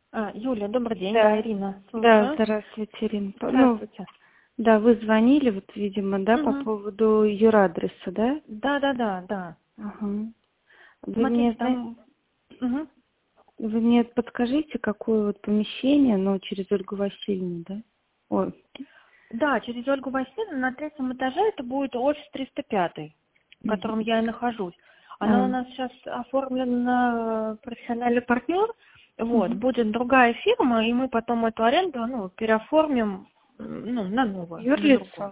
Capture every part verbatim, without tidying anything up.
А, Юля, добрый день, да, Да, Ирина, да, слушаю. здравствуйте, Ирина. По- Ну, Здравствуйте. да, вы звонили, вот, видимо, да, по Мгм. поводу юрадреса, да? Да, да, да, да. Ага. Вы Смотрите, мне, зна- там... Мгм. вы мне подскажите, какое вот помещение, но через Ольгу Васильевну, да? Ой, Да, через Ольгу Васильевну на третьем этаже это будет офис триста пять, в котором мгм. я и нахожусь. Она у А, нас сейчас оформлена профессиональный партнер. Вот, мгм. будет другая фирма, и мы потом эту аренду, ну, переоформим, м, ну, на новую, на другую. Юрлицо?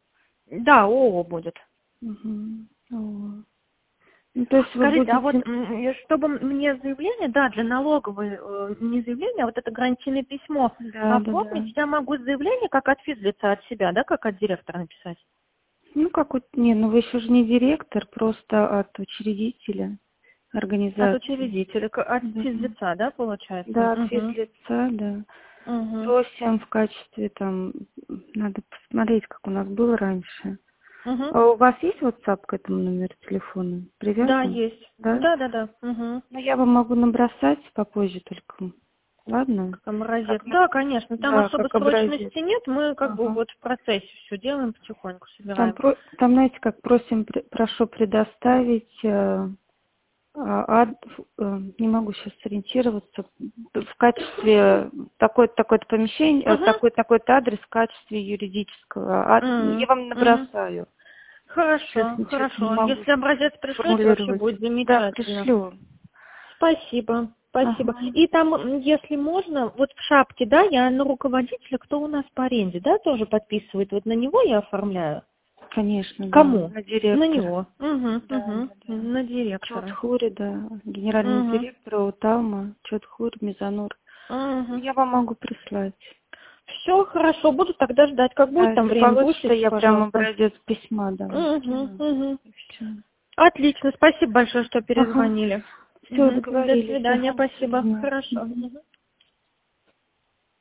Да, ООО будет. Мгм. О. Ну, то есть вы Скажите, а вот будете... м, э, чтобы мне заявление, да, для налоговой, э, не заявление, а вот это гарантийное письмо Да, да, да. оформить, я могу заявление как от физлица от себя, да, как от директора написать? Ну, как вот, не, ну вы еще же не директор, просто от учредителя От организации. учредителя, к- от Да. физлица, да, получается? Да, от Угу. физлица, да. Угу. Просим в качестве там, надо посмотреть, как у нас было раньше. Угу. А у вас есть WhatsApp к этому номеру телефона? Да, Привязан? есть. Да? Да, да, да. Угу. Ну, я вам могу набросать попозже только. Ладно? Как образец. Как, на- Да, конечно, там да, особо как образец. срочности нет, мы как бы Ага. вот в процессе все делаем, потихоньку Там, собираем. про- там, знаете, как просим, пр- прошу предоставить, э, а, ад- э, не могу сейчас сориентироваться, в качестве такой-то такой-то помещение, э, Угу. такой такой-то адрес в качестве юридического. А, я вам Угу. набросаю. Сейчас Хорошо, ничего не хорошо. могу Если образец пришлете, вообще сформулировать. будет Да, замечательно. пришлю. Спасибо, спасибо. Ага. И там, м, если можно, вот в шапке, да, я на руководителя, кто у нас по аренде, да, тоже подписывает. Вот на него я оформляю. Конечно, да. Кому? На На директора. него. Угу, Да, угу. да, да. На директора. Чотхури, да. Генерального Угу, директора Уталма, Чотхури, Мизанур. угу. Я вам могу прислать. Все хорошо, буду тогда ждать. Как будет Да, там если время, получится, пустите, я прям пожалуйста. образец письма, да, вам Угу, скину. угу. И всё. Отлично, спасибо большое, что Ага. перезвонили. Все, Угу. До договорились. свидания, Ага, до спасибо. свидания. Хорошо. Мгм. Мгм.